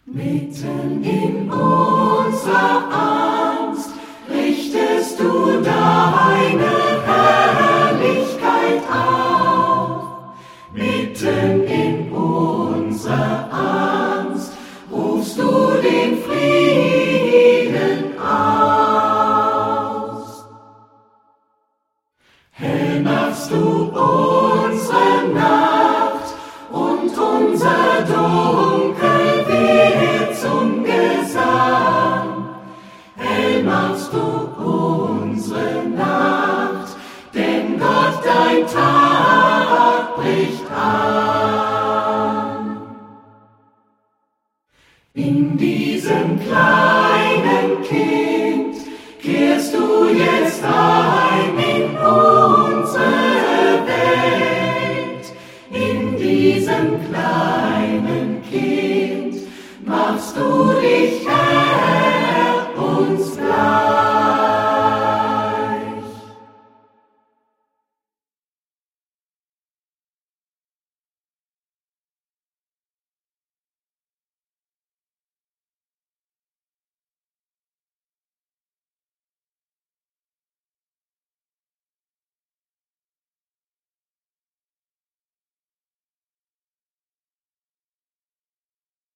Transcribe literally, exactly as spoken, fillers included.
Mitten in unserer Angst richtest du deine Herrlichkeit auf. Mitten in unserer Angst rufst du den Frieden aus. Hell machst du unsere Nacht und unser Dunkel wird zum Gesang. Hell machst du unsere Nacht, denn Gott dein Tag bricht an. In diesem kleinen Kind kehrst du jetzt ein in unsere Welt. In diesem kleinen Kind machst du dich